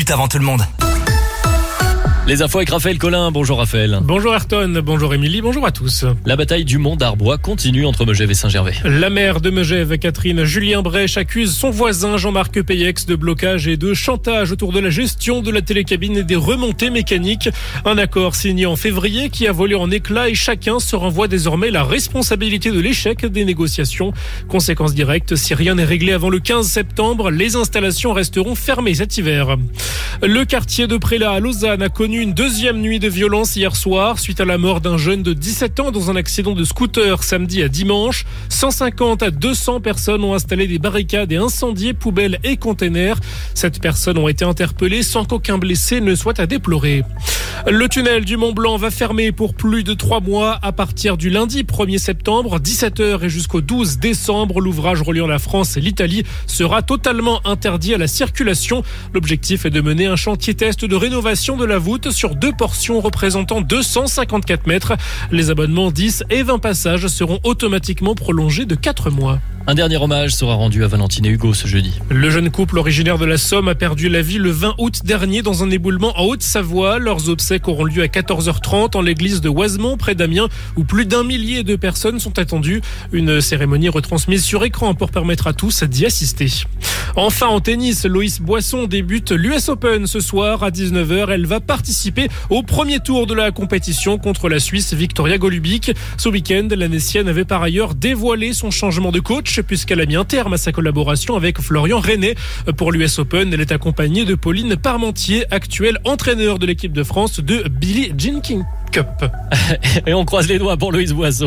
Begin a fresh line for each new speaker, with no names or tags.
minutes avant tout le monde.
Les infos avec Raphaël Collin. Bonjour Raphaël.
Bonjour Ayrton, bonjour Émilie, bonjour à tous.
La bataille du Mont d'Arbois continue entre Megève et Saint-Gervais.
La maire de Megève, Catherine Julien Brèche, accuse son voisin Jean-Marc Peyex de blocage et de chantage autour de la gestion de la télécabine et des remontées mécaniques. Un accord signé en février qui a volé en éclats et chacun se renvoie désormais la responsabilité de l'échec des négociations. Conséquence directe, si rien n'est réglé avant le 15 septembre, les installations resteront fermées cet hiver. Le quartier de Prélat à Lausanne a connu une deuxième nuit de violence hier soir suite à la mort d'un jeune de 17 ans dans un accident de scooter samedi à dimanche. 150 à 200 personnes ont installé des barricades et incendié poubelles et containers. 7 personnes ont été interpellées sans qu'aucun blessé ne soit à déplorer. Le tunnel du Mont Blanc va fermer pour plus de 3 mois à partir du lundi 1er septembre, 17h et jusqu'au 12 décembre. L'ouvrage reliant la France et l'Italie sera totalement interdit à la circulation. L'objectif est de mener un chantier test de rénovation de la voûte sur 2 portions représentant 254 mètres. Les abonnements 10 et 20 passages seront automatiquement prolongés de 4 mois.
Un dernier hommage sera rendu à Valentine et Hugo ce jeudi.
Le jeune couple originaire de la Somme a perdu la vie le 20 août dernier dans un éboulement en Haute-Savoie. Leurs obsèques auront lieu à 14h30 en l'église de Oisemont, près d'Amiens, où plus d'1 millier de personnes sont attendues. Une cérémonie retransmise sur écran pour permettre à tous d'y assister. Enfin, en tennis, Loïs Boisson débute l'US Open ce soir à 19h. Elle va participer au premier tour de la compétition contre la Suisse Victoria Golubic. Ce week-end, la Nessienne avait par ailleurs dévoilé son changement de coach puisqu'elle a mis un terme à sa collaboration avec Florian René. Pour l'US Open, elle est accompagnée de Pauline Parmentier, actuelle entraîneur de l'équipe de France de Billie Jean King Cup.
Et on croise les doigts pour Loïs Boisson.